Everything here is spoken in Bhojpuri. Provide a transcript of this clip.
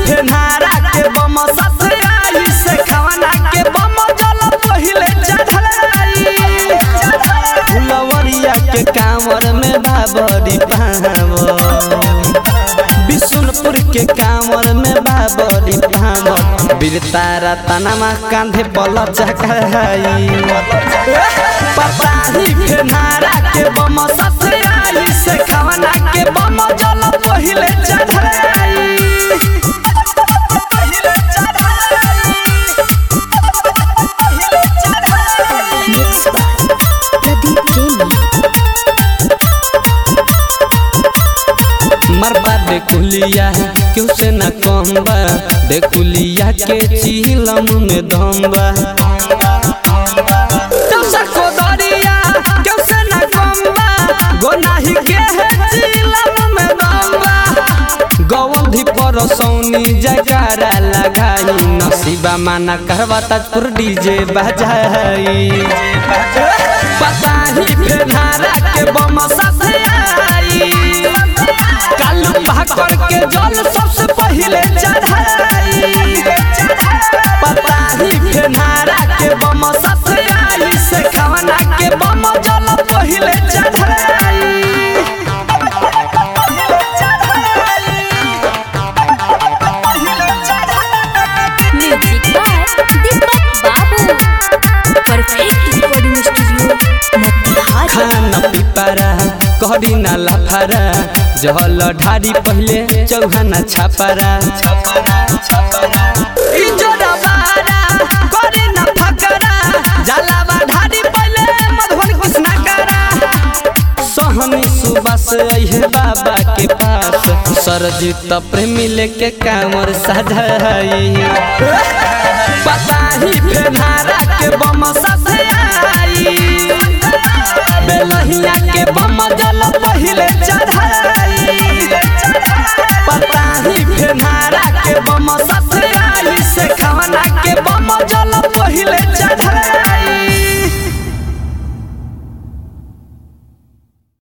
फेनारा के बम साथे आई से खवना के बम जल पहिले चढ़ाई फुलवरिया के कांवर में बाबरी पावर बिशुनपुर के कांवर में बाबरी पावर बिरतारा तनमा कांधे बल चकाई पताही फेनारा के बम साथे आई से खवना के बम जल पहिले चढ़ाई मरबा देखुलिया क्यों से न कम्बा देखुलिया के चिलम में दम्बा को दरिया क्यों से न कम्बा गोनाही के है चिलम में दम्बा गवंधी पर सौनी जगारा लगाई नसीबा माना करवा ताजपुर डीजे बजाई पताही फेनारा के बम साथे आई कालू भाकर के जल सबसे पहिले चढ़ाई पताही फेनारा के बम साथे आई से खवना के बम जल पहिले चढ़ाई म्यूजिक बाय दीपक बाबू परफेक्ट रिकॉर्डिंग स्टूडियो मोतिहारी खाना पिपारा कहरी ना लाफारा जहल ढारी पहले चौहाना छापारा इजोरा बारा करे ना फकरा जलावा ढारी पहले मधुबन कृष्णा करा सहनी सुबह से अहे बाबा के पास सरजीत प्रेमी लेके कांवर सजाई पताही फेनारा के बम साथे आई बेलहिया के बम जल पहिले चढ़ाई।